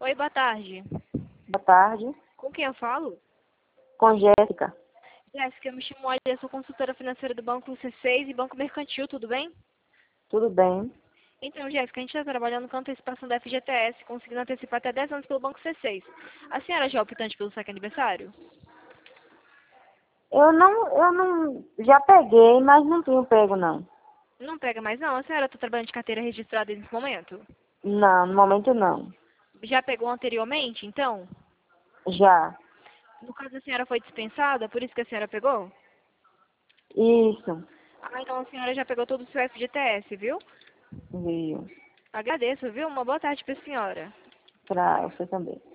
Oi, boa tarde. Boa tarde. Com quem eu falo? Com Jéssica. Jéssica, eu me chamo Olha, eu sou consultora financeira do Banco C6 e Banco Mercantil, tudo bem? Tudo bem? Então, Jéssica, a gente está trabalhando com antecipação da FGTS, conseguindo antecipar até 10 anos pelo Banco C6. A senhora já é optante pelo saque aniversário? Já peguei, mas não tenho pego, não. Não pega mais não? A senhora está trabalhando de carteira registrada nesse momento? Não, no momento não. Já pegou anteriormente, então? Já. No caso, a senhora foi dispensada, por isso que a senhora pegou? Isso. Ah, então a senhora já pegou todo o seu FGTS, viu? Viu. Agradeço, viu? Uma boa tarde para a senhora. Pra você também.